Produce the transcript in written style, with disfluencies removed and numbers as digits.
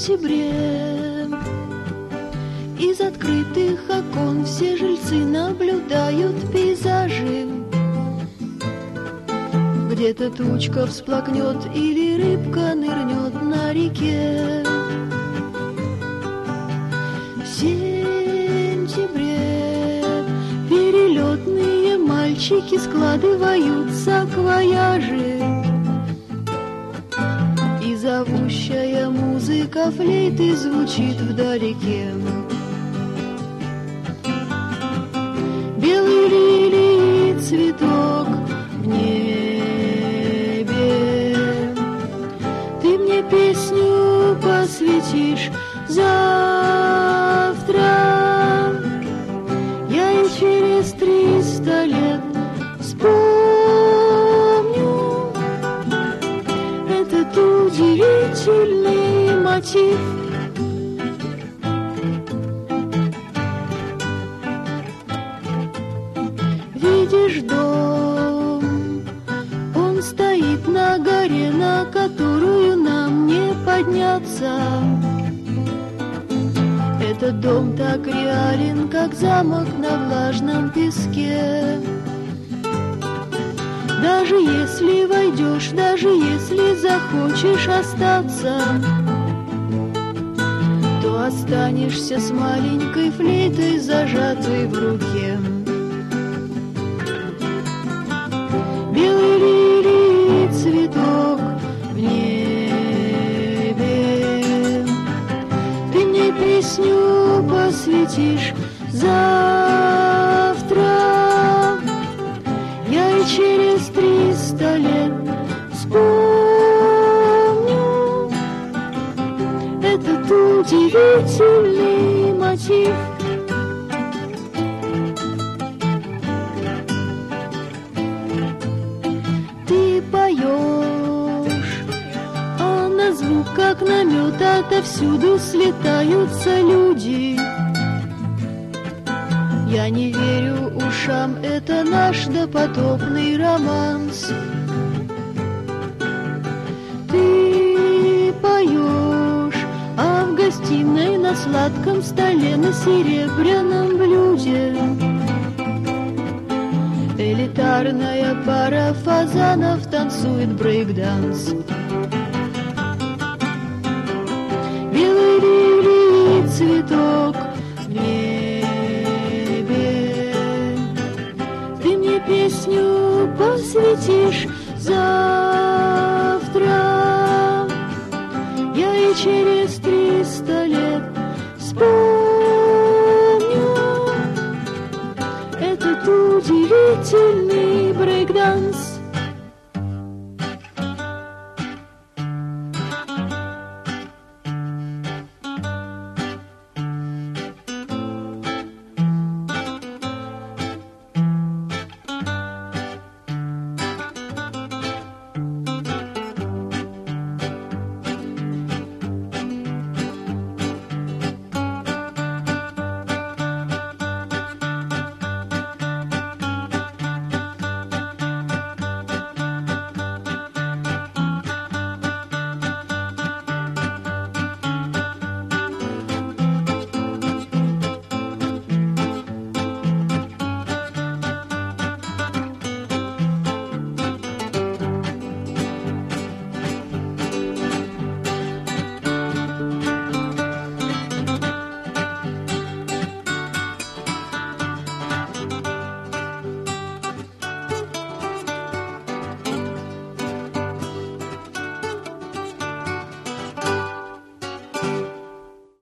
сентябре из открытых окон все жильцы наблюдают пейзажи. Где-то тучка всплакнет или рыбка нырнет на реке. В сентябре перелетные мальчики складывают саквояжи. И зовущая музыка флейты звучит вдалеке. Белый лилий цветок в небе, ты мне песню посвятишь завтра. Я и через 300 лет вспомню этот удивительный мотив. Видишь дом, он стоит на горе, на которую нам не подняться. Этот дом так реален, как замок на влажном песке. Даже если войдешь, даже если захочешь остаться, то останешься с маленькой флейтой, зажатой в руке. Белый лилий цветок в небе, ты мне песню посвятишь завтра. Я и через 300 лет вспомню этот удивительный мотив. Ты поешь, а на звук, как намет, отовсюду слетаются люди. Я не верю ушам, это наш допотопный романс. Ты поешь, а в гостиной на сладком столе, на серебряном блюде элитарная пара фазанов танцует брейк-данс. Белый лилий цветок в небе, ты мне песню посвятишь завтра. Я и через 300 лет вспомню этот удивительный брейк-данс.